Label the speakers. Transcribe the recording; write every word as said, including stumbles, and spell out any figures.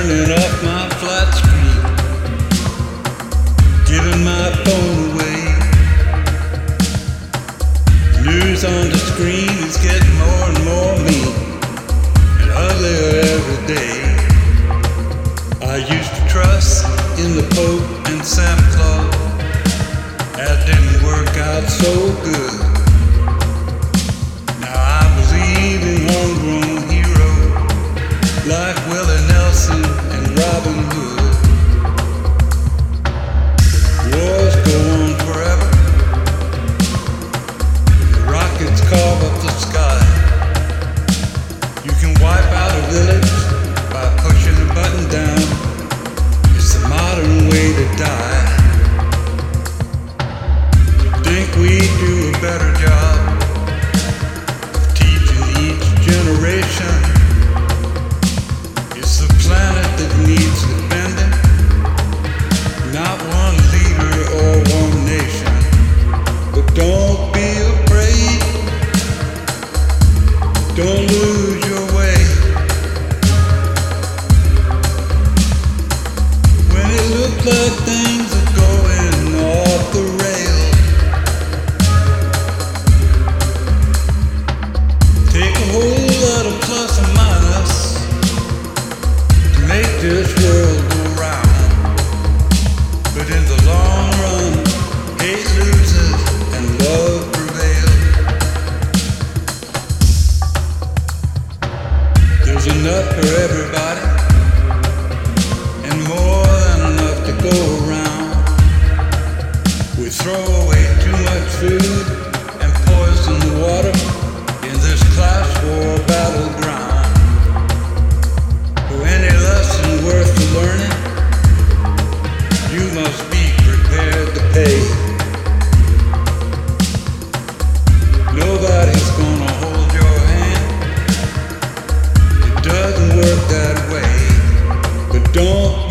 Speaker 1: turning off my flat screen, giving my phone away. News on the screen is getting more and more mean and uglier every day. I used to trust in the Pope and Santa Claus. That didn't work out so good. Now I believe in homegrown heroes like Willie Nelson and Robin Hood. Wars go on forever. Rockets carve up the sky. You can wipe out a village by pushing a button down. It's the modern way to die. Think we'd do a better job of teaching each generation it's the planet that needs defending, not one leader or one nation. But don't be afraid, don't lose your way. When it looks like things are going off the rails, take a whole lot of plus and minus to make this world go round. But in the long run, hate loses and love prevails. There's enough for everybody and more than enough to go around. We throw away too much food and poison the water in this class war battleground. For any lesson worth learning, you must be prepared to pay. Nobody's gonna hold your hand. It doesn't work that way. But don't